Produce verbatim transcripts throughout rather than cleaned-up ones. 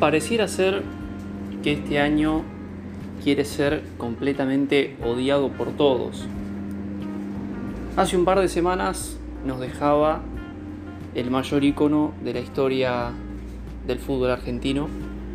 Pareciera ser que este año quiere ser completamente odiado por todos. Hace un par de semanas nos dejaba el mayor ícono de la historia del fútbol argentino.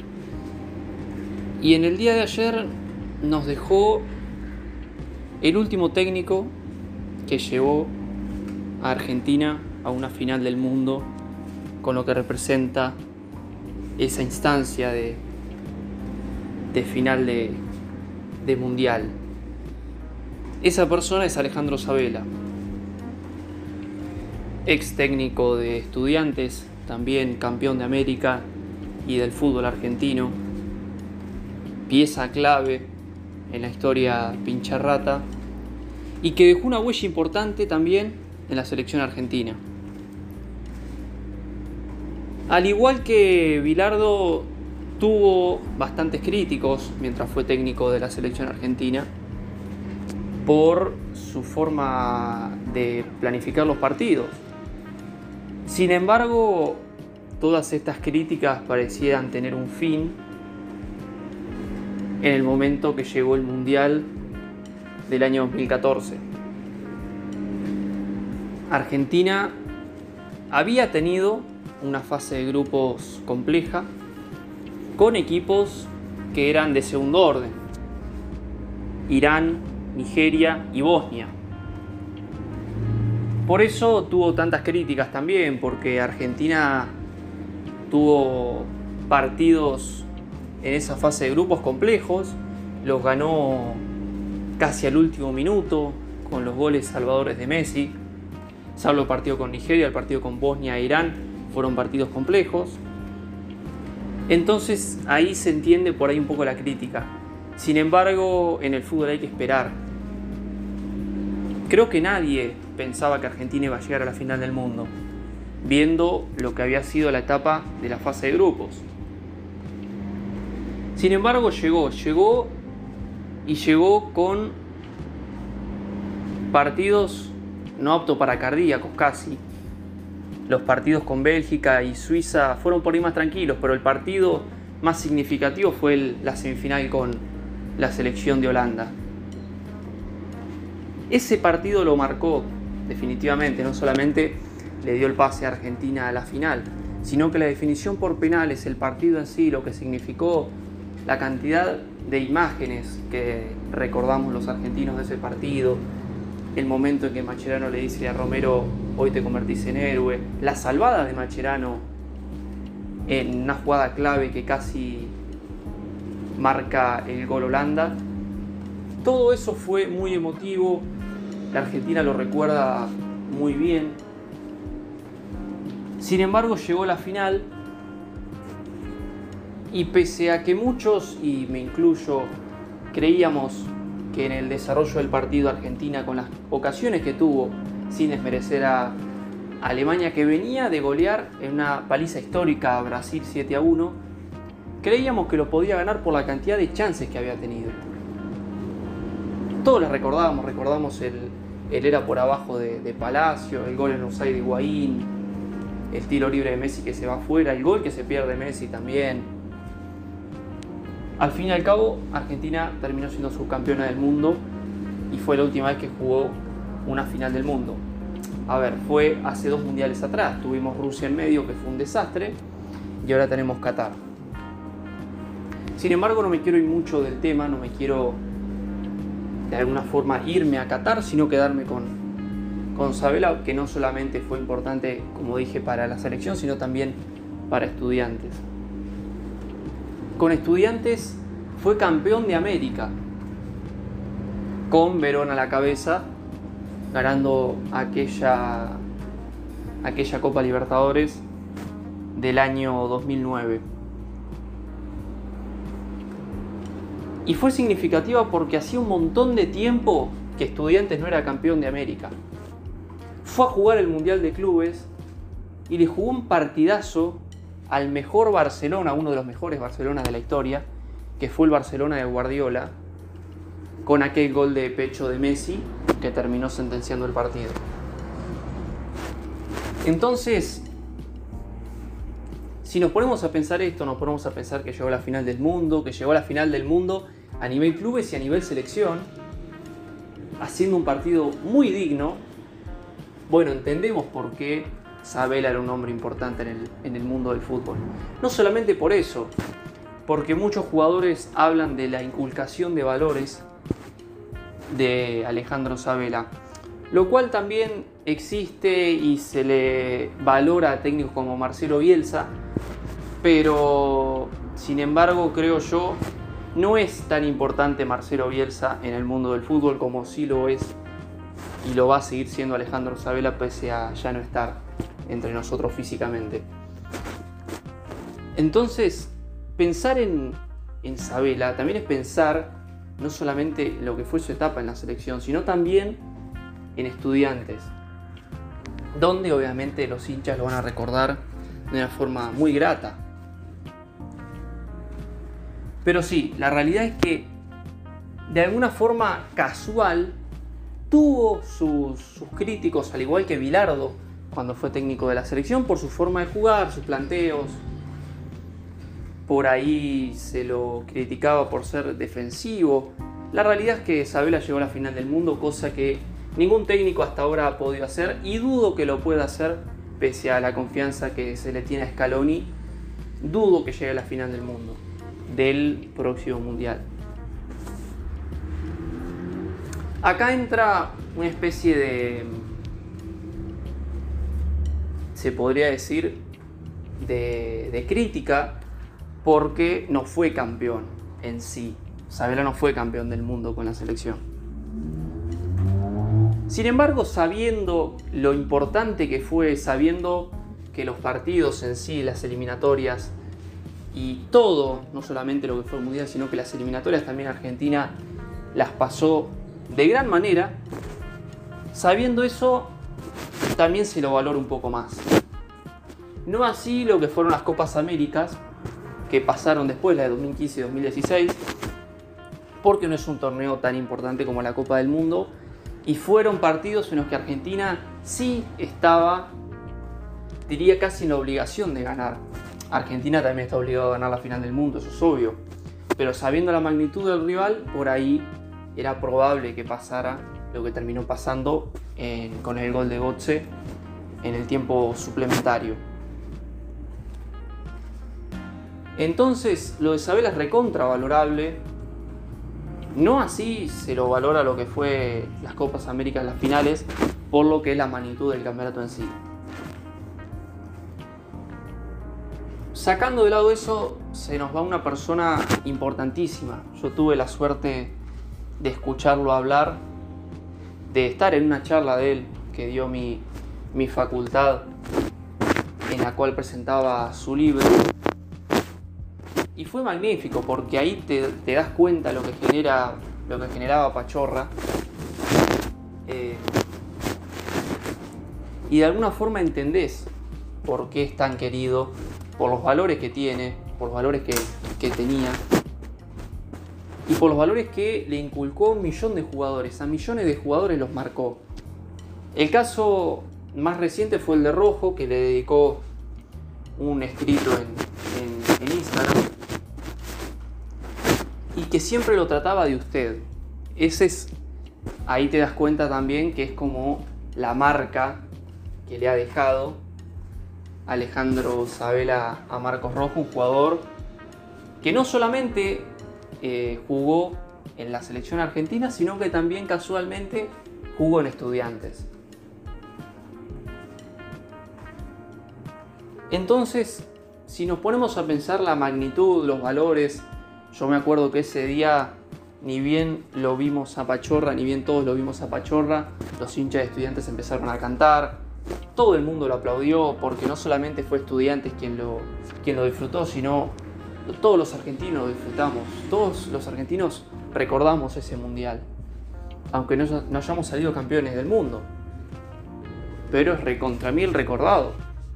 Y en el día de ayer nos dejó el último técnico que llevó a Argentina a una final del mundo, con lo que representa esa instancia de, de final de, de mundial. Esa persona es Alejandro Sabela, ex técnico de Estudiantes, también campeón de América y del fútbol argentino, pieza clave en la historia pincharrata y que dejó una huella importante también en la selección argentina. Al igual que Bilardo, tuvo bastantes críticos mientras fue técnico de la selección argentina por su forma de planificar los partidos. Sin embargo, todas estas críticas parecían tener un fin en el momento que llegó el Mundial del año dos mil catorce. Argentina había tenido una fase de grupos compleja con equipos que eran de segundo orden: Irán, Nigeria y Bosnia. Por eso tuvo tantas críticas también, porque Argentina tuvo partidos en esa fase de grupos complejos, los ganó casi al último minuto con los goles salvadores de Messi. Salvo el partido con Nigeria, el partido con Bosnia e Irán fueron partidos complejos. Entonces ahí se entiende por ahí un poco la crítica. Sin embargo, en el fútbol hay que esperar. Creo que nadie pensaba que Argentina iba a llegar a la final del mundo, viendo lo que había sido la etapa de la fase de grupos. Sin embargo, llegó, llegó y llegó con partidos no aptos para cardíacos casi. Los partidos con Bélgica y Suiza fueron por ahí más tranquilos, pero el partido más significativo fue el, la semifinal con la selección de Holanda. Ese partido lo marcó definitivamente, no solamente le dio el pase a Argentina a la final, sino que la definición por penales, el partido en sí, lo que significó, la cantidad de imágenes que recordamos los argentinos de ese partido, el momento en que Mascherano le dice a Romero: hoy te convertís en héroe, la salvada de Mascherano en una jugada clave que casi marca el gol Holanda. Todo eso fue muy emotivo, la Argentina lo recuerda muy bien. Sin embargo, llegó la final y pese a que muchos, y me incluyo, creíamos que en el desarrollo del partido Argentina, con las ocasiones que tuvo, sin desmerecer a Alemania, que venía de golear en una paliza histórica a Brasil siete a uno, creíamos que lo podía ganar por la cantidad de chances que había tenido. Todos las recordábamos, recordamos el, el era por abajo de, de Palacio, el gol en offside de Higuaín, el tiro libre de Messi que se va afuera, el gol que se pierde Messi también. Al fin y al cabo, Argentina terminó siendo subcampeona del mundo y fue la última vez que jugó una final del mundo. A ver, fue hace dos mundiales atrás. Tuvimos Rusia en medio, que fue un desastre, y ahora tenemos Qatar. Sin embargo, no me quiero ir mucho del tema, no me quiero de alguna forma irme a Qatar, sino quedarme con, con Sabela, que no solamente fue importante, como dije, para la selección, sino también para Estudiantes. Con Estudiantes fue campeón de América, con Verón a la cabeza, ganando aquella, aquella Copa Libertadores del año dos mil nueve. Y fue significativa porque hacía un montón de tiempo que Estudiantes no era campeón de América. Fue a jugar el Mundial de Clubes y le jugó un partidazo al mejor Barcelona, uno de los mejores Barcelonas de la historia, que fue el Barcelona de Guardiola, con aquel gol de pecho de Messi que terminó sentenciando el partido. Entonces, Si nos ponemos a pensar esto, nos ponemos a pensar que llegó a la final del mundo, que llegó a la final del mundo a nivel clubes y a nivel selección, haciendo un partido muy digno. Bueno, entendemos por qué Sabela era un hombre importante en el, en el mundo del fútbol. No solamente por eso, porque muchos jugadores hablan de la inculcación de valores de Alejandro Sabela, lo cual también existe y se le valora a técnicos como Marcelo Bielsa, pero sin embargo creo yo no es tan importante Marcelo Bielsa en el mundo del fútbol como sí lo es y lo va a seguir siendo Alejandro Sabela pese a ya no estar entre nosotros físicamente. Entonces, pensar en, en Sabela también es pensar no solamente lo que fue su etapa en la selección, sino también en Estudiantes, donde obviamente los hinchas lo van a recordar de una forma muy grata. Pero sí, la realidad es que de alguna forma casual tuvo sus, sus críticos, al igual que Bilardo cuando fue técnico de la selección, por su forma de jugar, sus planteos. Por ahí se lo criticaba por ser defensivo. La realidad es que Sabela llegó a la final del mundo, cosa que ningún técnico hasta ahora ha podido hacer, y dudo que lo pueda hacer pese a la confianza que se le tiene a Scaloni. Dudo que llegue a la final del mundo, del próximo mundial. Acá entra una especie de, se podría decir, de, de crítica, porque no fue campeón en sí. Sabela no fue campeón del mundo con la selección. Sin embargo, sabiendo lo importante que fue, sabiendo que los partidos en sí, las eliminatorias y todo, no solamente lo que fue el mundial, sino que las eliminatorias también Argentina las pasó de gran manera, sabiendo eso, también se lo valora un poco más. No así lo que fueron las Copas Américas, que pasaron después, la de dos mil quince y dos mil dieciséis, porque no es un torneo tan importante como la Copa del Mundo, y fueron partidos en los que Argentina sí estaba, diría casi en la obligación de ganar. Argentina también está obligado a ganar la final del mundo, eso es obvio, pero sabiendo la magnitud del rival, por ahí era probable que pasara lo que terminó pasando en, con el gol de Götze en el tiempo suplementario. Entonces, lo de Sabela es recontravalorable. No así se lo valora lo que fue las Copas Américas, las finales, por lo que es la magnitud del campeonato en sí. Sacando de lado eso, se nos va una persona importantísima. Yo tuve la suerte de escucharlo hablar, de estar en una charla de él que dio mi, mi facultad, en la cual presentaba su libro. Y fue magnífico porque ahí te, te das cuenta lo que genera, lo que generaba Pachorra. Eh, y de alguna forma entendés por qué es tan querido, por los valores que tiene, por los valores que, que tenía y por los valores que le inculcó a un millón de jugadores. A millones de jugadores los marcó. El caso más reciente fue el de Rojo, que le dedicó un escrito en, en, en Instagram, y que siempre lo trataba de usted. Ese es, ahí te das cuenta también que es como la marca que le ha dejado Alejandro Sabela a Marcos Rojo, un jugador que no solamente eh, jugó en la selección argentina, sino que también casualmente jugó en Estudiantes. Entonces, si nos ponemos a pensar la magnitud, los valores, yo me acuerdo que ese día ni bien lo vimos a Pachorra, ni bien todos lo vimos a Pachorra, los hinchas de Estudiantes empezaron a cantar, todo el mundo lo aplaudió, porque no solamente fue Estudiantes quien lo, quien lo disfrutó, sino todos los argentinos lo disfrutamos, todos los argentinos recordamos ese mundial, aunque no, no hayamos salido campeones del mundo, pero es recontra mil recordado.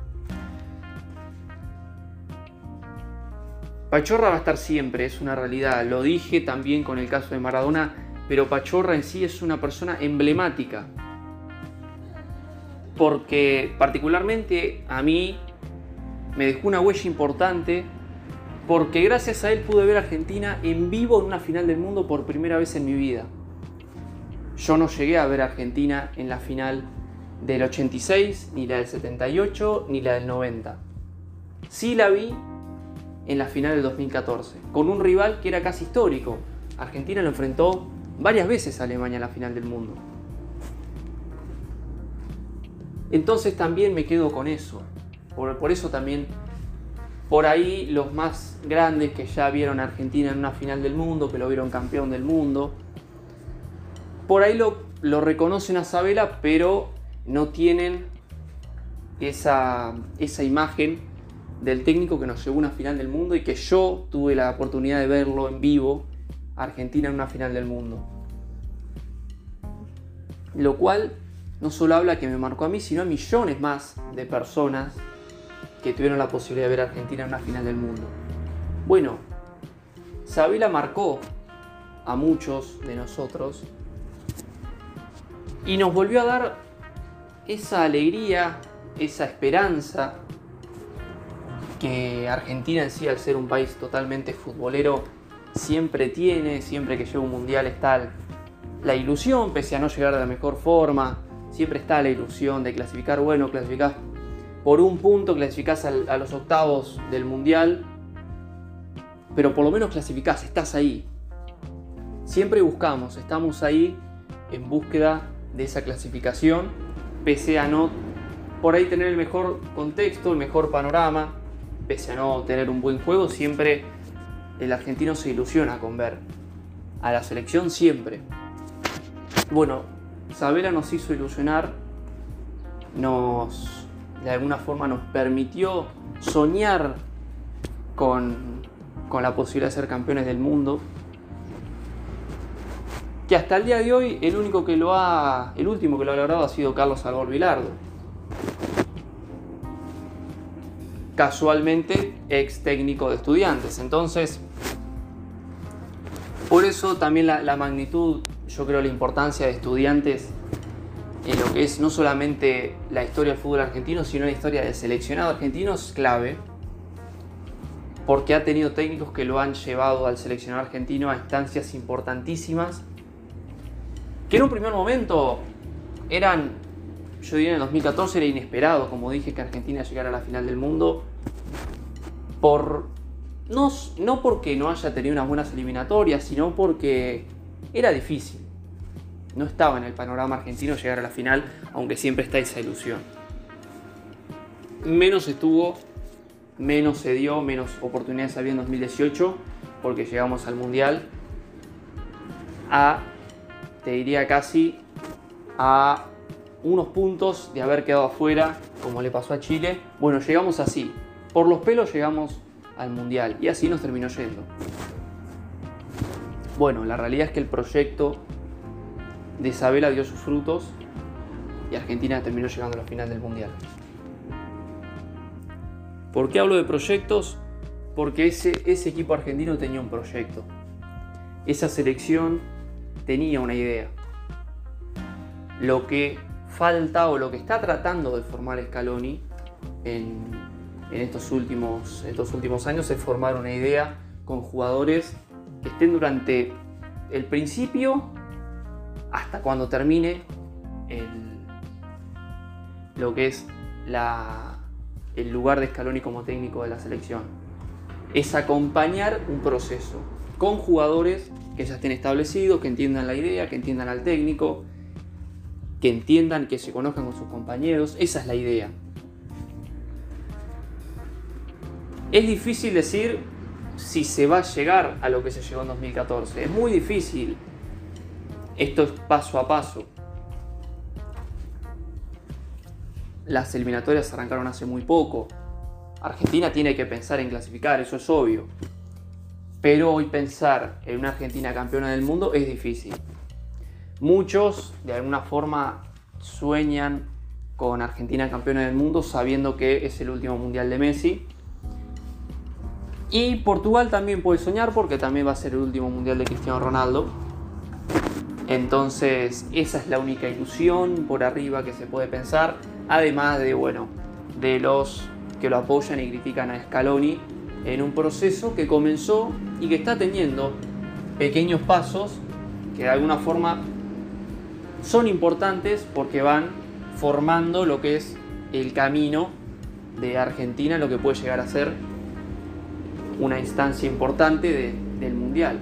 Pachorra va a estar siempre, es una realidad. Lo dije también con el caso de Maradona, pero Pachorra en sí es una persona emblemática. Porque particularmente a mí me dejó una huella importante porque gracias a él pude ver a Argentina en vivo en una final del mundo por primera vez en mi vida. Yo no llegué a ver a Argentina en la final del ochenta y seis, ni la del setenta y ocho, ni la del noventa. Sí la vi en la final del dos mil catorce, con un rival que era casi histórico. Argentina lo enfrentó varias veces a Alemania en la final del mundo. Entonces también me quedo con eso. Por, por eso también, por ahí los más grandes que ya vieron a Argentina en una final del mundo, que lo vieron campeón del mundo, por ahí lo, lo reconocen a Sabela, pero no tienen esa, esa imagen del técnico que nos llevó a una final del mundo y que yo tuve la oportunidad de verlo en vivo, Argentina en una final del mundo. Lo cual no solo habla que me marcó a mí, sino a millones más de personas que tuvieron la posibilidad de ver a Argentina en una final del mundo. Bueno, Sabela marcó a muchos de nosotros y nos volvió a dar esa alegría, esa esperanza que Argentina en sí, al ser un país totalmente futbolero, siempre tiene. Siempre que llega un mundial está la ilusión, pese a no llegar de la mejor forma, siempre está la ilusión de clasificar. Bueno, clasificás por un punto, clasificás a los octavos del mundial, pero por lo menos clasificás, estás ahí. Siempre buscamos, estamos ahí en búsqueda de esa clasificación, pese a no por ahí tener el mejor contexto, el mejor panorama, pese a no tener un buen juego, siempre el argentino se ilusiona con ver a la selección, siempre. Bueno, Sabela nos hizo ilusionar, nos, de alguna forma nos permitió soñar con, con la posibilidad de ser campeones del mundo, que hasta el día de hoy el único que lo ha, el último que lo ha logrado ha sido Carlos Alberto Vilardo. Casualmente ex técnico de Estudiantes. Entonces, por eso también la, la magnitud, yo creo la importancia de Estudiantes en lo que es no solamente la historia del fútbol argentino, sino la historia del seleccionado argentino es clave, porque ha tenido técnicos que lo han llevado al seleccionado argentino a instancias importantísimas, que en un primer momento eran, yo diría en el dos mil catorce era inesperado, como dije, que Argentina llegara a la final del mundo, por, no, no porque no haya tenido unas buenas eliminatorias, sino porque era difícil. No estaba en el panorama argentino llegar a la final, aunque siempre está esa ilusión. Menos estuvo, menos se dio, menos oportunidades había en dos mil dieciocho, porque llegamos al Mundial a, te diría casi, a unos puntos de haber quedado afuera, como le pasó a Chile. Bueno, llegamos así, por los pelos llegamos al Mundial y así nos terminó yendo. Bueno, la realidad es que el proyecto de Sabela dio sus frutos y Argentina terminó llegando a la final del Mundial. ¿Por qué hablo de proyectos? Porque ese, ese equipo argentino tenía un proyecto. Esa selección tenía una idea. Lo que falta o lo que está tratando de formar Scaloni en, en estos últimos, estos últimos años es formar una idea con jugadores que estén durante el principio hasta cuando termine el, lo que es la, el lugar de Scaloni como técnico de la selección. Es acompañar un proceso con jugadores que ya estén establecidos, que entiendan la idea, que entiendan al técnico, que entiendan, que se conozcan con sus compañeros. Esa es la idea. Es difícil decir si se va a llegar a lo que se llegó en dos mil catorce. Es muy difícil. Esto es paso a paso. Las eliminatorias arrancaron hace muy poco. Argentina tiene que pensar en clasificar, eso es obvio. Pero hoy pensar en una Argentina campeona del mundo es difícil. Muchos, de alguna forma, sueñan con Argentina campeona del mundo sabiendo que es el último mundial de Messi. Y Portugal también puede soñar porque también va a ser el último mundial de Cristiano Ronaldo. Entonces, esa es la única ilusión por arriba que se puede pensar. Además de, bueno, de los que lo apoyan y critican a Scaloni en un proceso que comenzó y que está teniendo pequeños pasos que de alguna forma son importantes porque van formando lo que es el camino de Argentina, lo que puede llegar a ser una instancia importante de, del Mundial.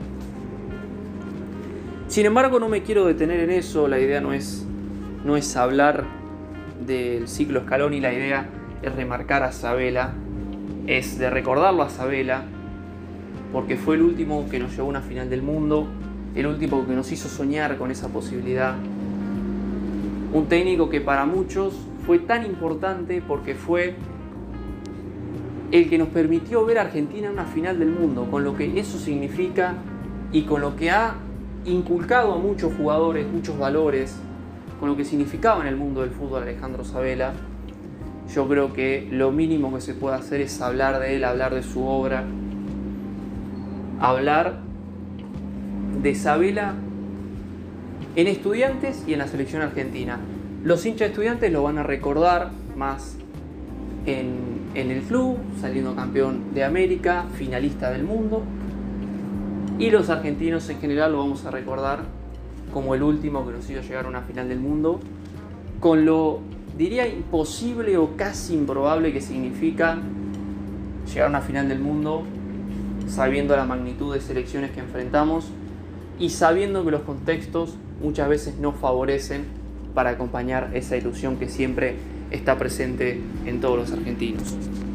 Sin embargo, no me quiero detener en eso. La idea no es, no es hablar del ciclo Scaloni, la idea es remarcar a Sabella, es de recordarlo a Sabella, porque fue el último que nos llevó a una final del mundo, el último que nos hizo soñar con esa posibilidad. Un técnico que para muchos fue tan importante porque fue el que nos permitió ver a Argentina en una final del mundo, con lo que eso significa y con lo que ha inculcado a muchos jugadores, muchos valores, con lo que significaba en el mundo del fútbol Alejandro Sabella. Yo creo que lo mínimo que se puede hacer es hablar de él, hablar de su obra, hablar de Sabella en Estudiantes y en la selección argentina. Los hinchas de Estudiantes lo van a recordar más en, en el club, saliendo campeón de América, finalista del mundo. Y los argentinos en general lo vamos a recordar como el último que nos hizo llegar a una final del mundo, con lo, diría, imposible o casi improbable que significa llegar a una final del mundo sabiendo la magnitud de selecciones que enfrentamos y sabiendo que los contextos muchas veces no favorecen para acompañar esa ilusión que siempre está presente en todos los argentinos.